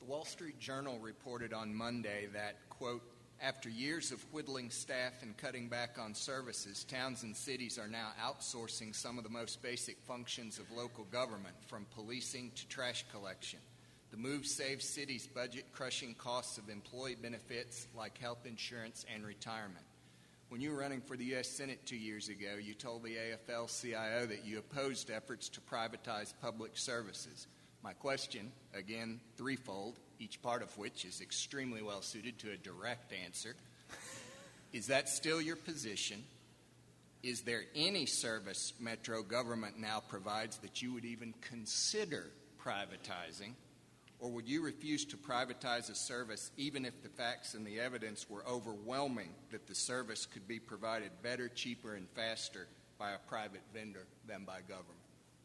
The Wall Street Journal reported on Monday that, quote, after years of whittling staff and cutting back on services, towns and cities are now outsourcing some of the most basic functions of local government, from policing to trash collection. The move saves cities budget-crushing costs of employee benefits like health insurance and retirement. When you were running for the U.S. Senate 2 years ago, you told the AFL-CIO that you opposed efforts to privatize public services. My question, again, threefold, each part of which is extremely well suited to a direct answer. Is that still your position? Is there any service Metro government now provides that you would even consider privatizing? Or would you refuse to privatize a service even if the facts and the evidence were overwhelming that the service could be provided better, cheaper, and faster by a private vendor than by government?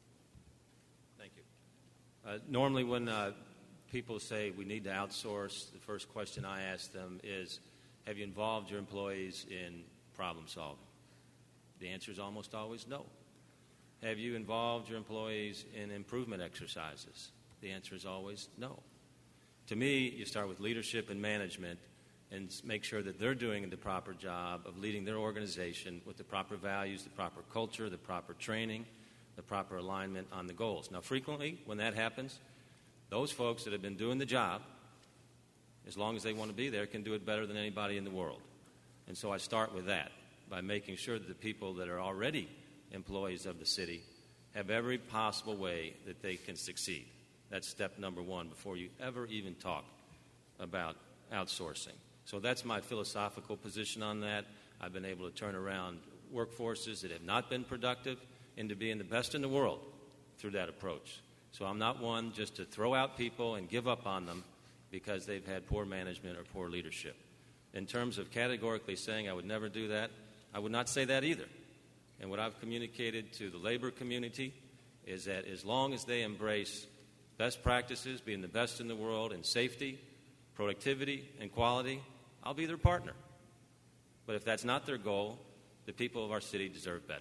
Thank you. Normally when people say we need to outsource, the first question I ask them is, have you involved your employees in problem solving? The answer is almost always no. Have you involved your employees in improvement exercises? The answer is always no. To me, you start with leadership and management and make sure that they're doing the proper job of leading their organization with the proper values, the proper culture, the proper training, the proper alignment on the goals. Now, frequently, when that happens, those folks that have been doing the job, as long as they want to be there, can do it better than anybody in the world. And so I start with that, by making sure that the people that are already employees of the city have every possible way that they can succeed. That's step number one before you ever even talk about outsourcing. So that's my philosophical position on that. I've been able to turn around workforces that have not been productive into being the best in the world through that approach. So I'm not one just to throw out people and give up on them because they've had poor management or poor leadership. In terms of categorically saying I would never do that, I would not say that either. And what I've communicated to the labor community is that as long as they embrace best practices, being the best in the world in safety, productivity, and quality, I'll be their partner. But if that's not their goal, the people of our city deserve better.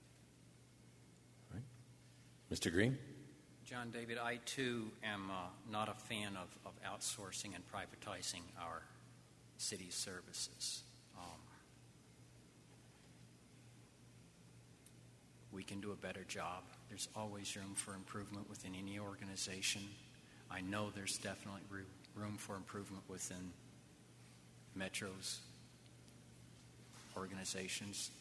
All right. Mr. Green? John David, I too am not a fan of outsourcing and privatizing our city's services. We can do a better job. There's always room for improvement within any organization. I know there's definitely room for improvement within Metro's organizations.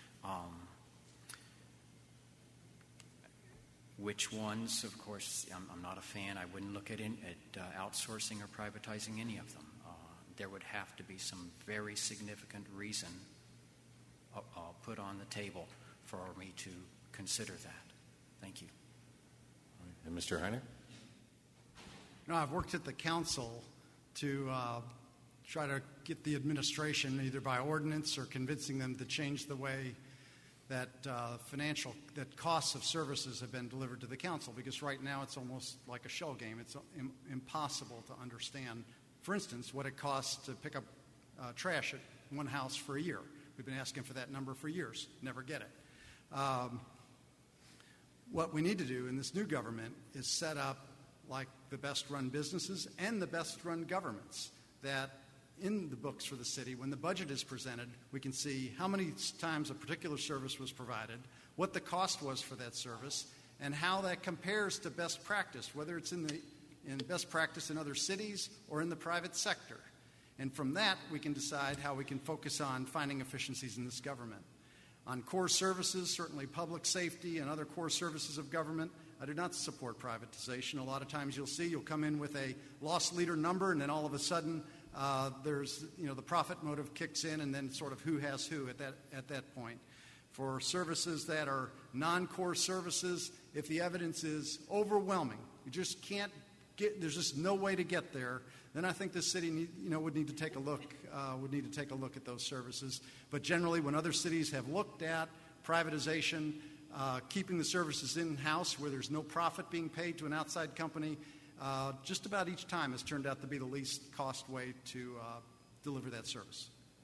Which ones, of course, I'm not a fan. I wouldn't look at outsourcing or privatizing any of them. There would have to be some very significant reason put on the table for me to consider that. Thank you. All right. And Mr. Heiner? No, I've worked at the council to try to get the administration, either by ordinance or convincing them to change the way that that costs of services have been delivered to the council, because right now it's almost like a shell game. It's impossible to understand, for instance, what it costs to pick up trash at one house for a year. We've been asking for that number for years, never get it. What we need to do in this new government is set up like the best-run businesses and the best-run governments, that in the books for the city, when the budget is presented, we can see how many times a particular service was provided, what the cost was for that service, and how that compares to best practice, whether it's in best practice in other cities or in the private sector. And from that, we can decide how we can focus on finding efficiencies in this government. On core services, certainly public safety and other core services of government, I do not support privatization. A lot of times you'll come in with a loss leader number, and then all of a sudden there's the profit motive kicks in, and then sort of who has who at that point. For services that are non-core services, if the evidence is overwhelming, you just can't get, there's just no way to get there, then I think the city would need to take a look at those services. But generally, when other cities have looked at privatization, keeping the services in-house where there's no profit being paid to an outside company, just about each time has turned out to be the least cost way to deliver that service.